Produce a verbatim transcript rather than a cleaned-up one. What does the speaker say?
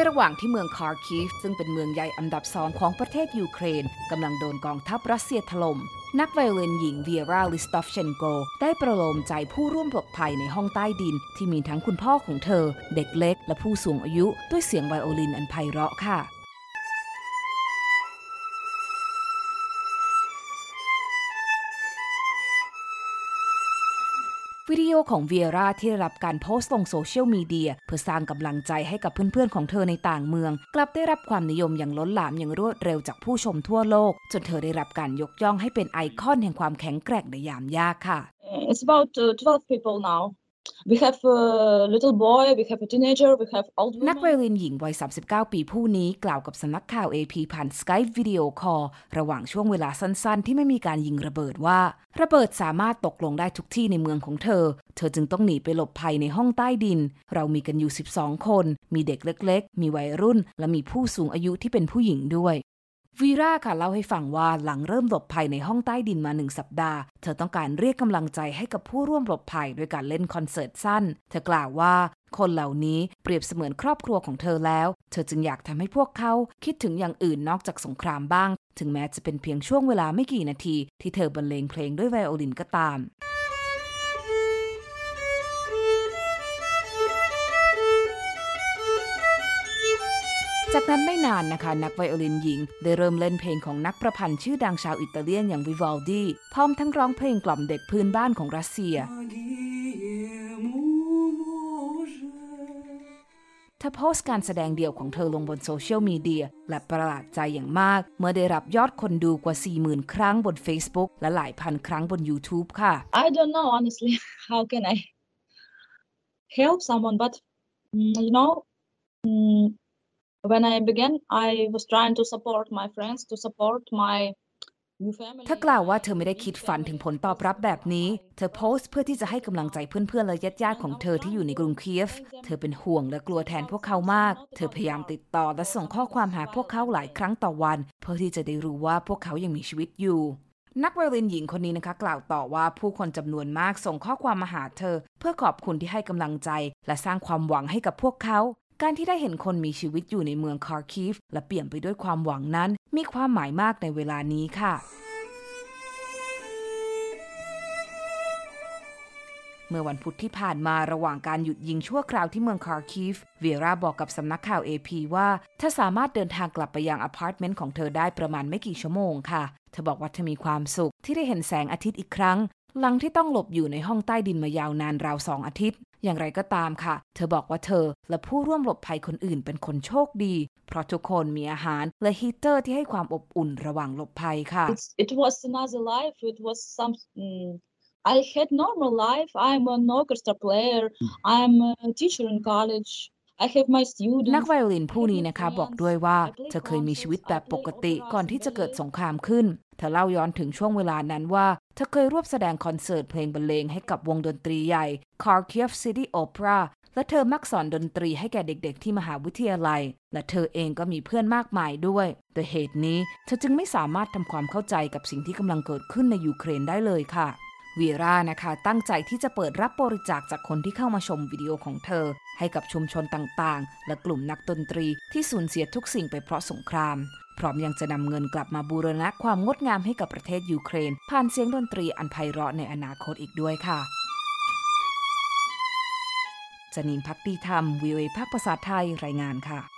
ระหว่างที่เมืองคาร์คีฟซึ่งเป็นเมืองใหญ่อันดับสองของประเทศยูเครนกำลังโดนกองทัพรัสเซียถล่มนักไวโอลินหญิงเวียร่าลิสตอฟเชนโกได้ประโลมใจผู้ร่วมหลบภัยในห้องใต้ดินที่มีทั้งคุณพ่อของเธอเด็กเล็กและผู้สูงอายุด้วยเสียงไวโอลินอันไพเราะค่ะวิดีโอของเวียร่าที่ได้รับการโพสต์ลงโซเชียลมีเดียเพื่อสร้างกำลังใจให้กับเพื่อนๆของเธอในต่างเมืองกลับได้รับความนิยมอย่างล้นหลามอย่างรวดเร็วจากผู้ชมทั่วโลกจนเธอได้รับการยกย่องให้เป็นไอคอนแห่งความแข็งแกร่งในยามยากค่ะ It's about uh, twelve people now. We have a little boy, we have a teenager, we have old woman. นักไวโอลินหญิงวัยสามสิบเก้าปีผู้นี้กล่าวกับสำนักข่าว เอ พี ผ่าน Skype วิดีโอคอลระหว่างช่วงเวลาสั้นๆที่ไม่มีการยิงระเบิดว่าระเบิดสามารถตกลงได้ทุกที่ในเมืองของเธอเธอจึงต้องหนีไปหลบภัยในห้องใต้ดินเรามีกันอยู่สิบสองคนมีเด็กเล็กๆมีวัยรุ่นและมีผู้สูงอายุที่เป็นผู้หญิงด้วยวีร่าค่ะเล่าให้ฟังว่าหลังเริ่มหลบภัยในห้องใต้ดินมาหนึ่งสัปดาห์เธอต้องการเรียกกำลังใจให้กับผู้ร่วมหลบภัยด้วยการเล่นคอนเสิร์ตสั้นเธอกล่าวว่าคนเหล่านี้เปรียบเสมือนครอบครัวของเธอแล้วเธอจึงอยากทำให้พวกเขาคิดถึงอย่างอื่นนอกจากสงครามบ้างถึงแม้จะเป็นเพียงช่วงเวลาไม่กี่นาทีที่เธอบรรเลงเพลงด้วยไวโอลินก็ตามจากนั้นไม่นานนะคะนักไวโอลินหญิงได้เริ่มเล่นเพลงของนักประพันธ์ชื่อดังชาวอิตาเลียนอย่างวิวัลดีพร้อมทั้งร้องเพลงกล่อมเด็กพื้นบ้านของรัสเซียเธอโพสต์การแสดงเดี่ยวของเธอลงบนโซเชียลมีเดียและประหลาดใจอย่างมากเมื่อได้รับยอดคนดูกว่า สี่หมื่น ครั้งบน Facebook และหลายพันครั้งบน YouTube ค่ะ I don't know honestly how can I help someone but you know when I began I was trying to support my friends to support my เธอกล่าวว่าเธอไม่ได้คิดฝันถึงผลตอบรับแบบนี้เธอโพสต์เพื่อที่จะให้กำลังใจเพื่อนๆและญาติๆของเธอที่อยู่ในกรุงเคียฟเธอเป็นห่วงและกลัวแทนพวกเขามากเธอพยายามติดต่อและส่งข้อความหาพวกเขาหลายครั้งต่อวันเพื่อที่จะได้รู้ว่าพวกเขายังมีชีวิตอยู่นักไวโอลินหญิงคนนี้นะคะกล่าวต่อว่าผู้คนจำนวนมากส่งข้อความมาหาเธอเพื่อขอบคุณที่ให้กำลังใจและสร้างความหวังให้กับพวกเขาการที่ได้เห็นคนมีชีวิตอยู่ในเมืองคาร์คีฟและเปี่ยมไปด้วยความหวังนั้นมีความหมายมากในเวลานี้ค่ะเมื่อวันพุธที่ผ่านมาระหว่างการหยุดยิงชั่วคราวที่เมืองคาร์คีฟเวียร่าบอกกับสำนักข่าว เอ พี ว่าเธอสามารถเดินทางกลับไปยังอพาร์ตเมนต์ของเธอได้ประมาณไม่กี่ชั่วโมงค่ะเธอบอกว่าเธอมีความสุขที่ได้เห็นแสงอาทิตย์อีกครั้งหลังที่ต้องหลบอยู่ในห้องใต้ดินมายาวนานราวสองอาทิตย์อย่างไรก็ตามค่ะเธอบอกว่าเธอและผู้ร่วมหลบภัยคนอื่นเป็นคนโชคดีเพราะทุกคนมีอาหารและฮีเตอร์ที่ให้ความอบอุ่นระหว่างหลบภัยค่ะ It was another life it was some I had normal life I'm an orchestra player I'm a teacher in college I have my students นักไวโอลินผู้นี้นะคะบอกด้วยว่าเธอเคยมีชีวิตแบบปกติก่อนที่จะเกิดสงครามขึ้นเธอเล่าย้อนถึงช่วงเวลานั้นว่าเธอเคยร่วมแสดงคอนเสิร์ตเพลงบรรเลงให้กับวงดนตรีใหญ่ Kharkiv City Opera และเธอมักสอนดนตรีให้แก่เด็กๆที่มหาวิทยาลัยและเธอเองก็มีเพื่อนมากมายด้วยโดยเหตุนี้เธอจึงไม่สามารถทำความเข้าใจกับสิ่งที่กำลังเกิดขึ้นในยูเครนได้เลยค่ะเวียร่านะคะตั้งใจที่จะเปิดรับบริจาคจากคนที่เข้ามาชมวิดีโอของเธอให้กับชุมชนต่างๆและกลุ่มนักดนตรีที่สูญเสียทุกสิ่งไปเพราะสงครามพร้อมยังจะนำเงินกลับมาบูรณะความงดงามให้กับประเทศยูเครนผ่านเสียงดนตรีอันไพเราะในอนาคตอีกด้วยค่ะจนิน ภักดีธรรม วี โอ เอ ภาคภาษาไทยรายงานค่ะ